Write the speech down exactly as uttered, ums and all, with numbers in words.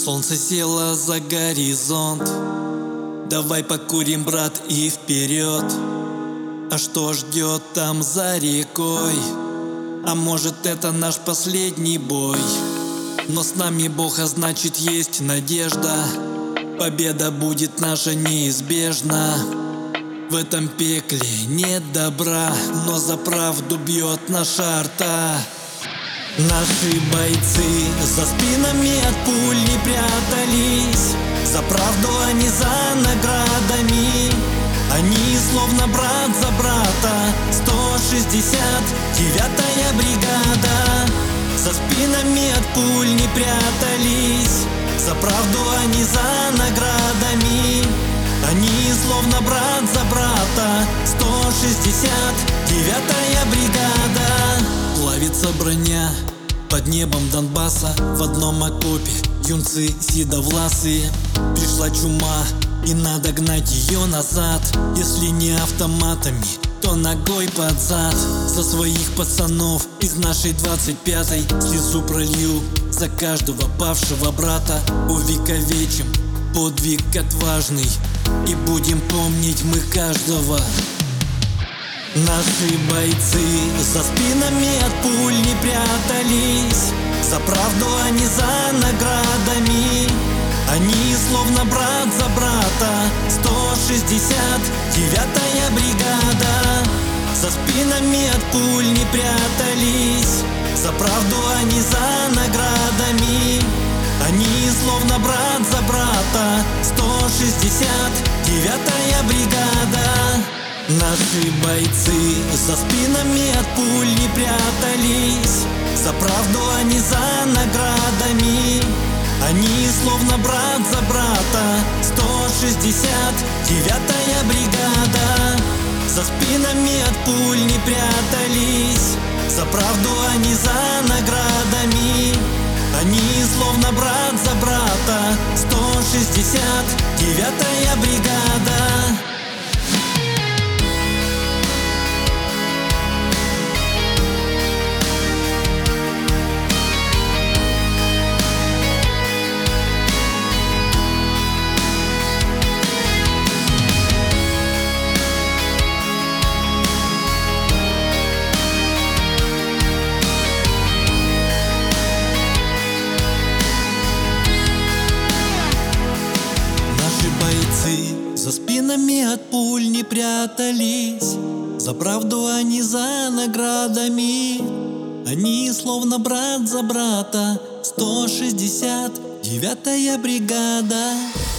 Солнце село за горизонт. Давай покурим, брат, и вперед. А что ждет там за рекой? А может, это наш последний бой? Но с нами Бог, а значит есть надежда. Победа будет наша неизбежна. В этом пекле нет добра, но за правду бьет наша арта. Наши бойцы за спинами от пуль не прятались. За правду, а не за наградами. Они словно брат за брата. Сто шестьдесят девятая бригада. За спинами от пуль не прятались. За правду, а не за наградами. Они словно брат за брата. Сто шестьдесят девятая бригада. Плавится броня под небом Донбасса. В одном окопе юнцы седовласые. Пришла чума, и надо гнать ее назад. Если не автоматами, то ногой под зад. За своих пацанов из нашей двадцать пятой слезу пролью. За каждого павшего брата увековечим подвиг отважный, и будем помнить мы каждого. Наши бойцы за спинами от пуль не прятались. За правду, а не за наградами. Они словно брат за брата. Сто шестьдесят девятая бригада. За спинами от пуль не прятались. За правду, а не за наградами. Они словно брат за брата. Сто шестьдесят девятая бригада. Наши бойцы за спинами от пуль не прятались. За правду, а не за наградами. Они словно брат за брата. Сто шестьдесят девятая бригада. За спинами от пуль не прятались. За правду, а не за наградами. Они словно брат за брата. Сто шестьдесят девятая бригада. За спинами от пуль не прятались. За правду, а не за наградами. Они словно брат за брата. Сто шестьдесят девятая бригада.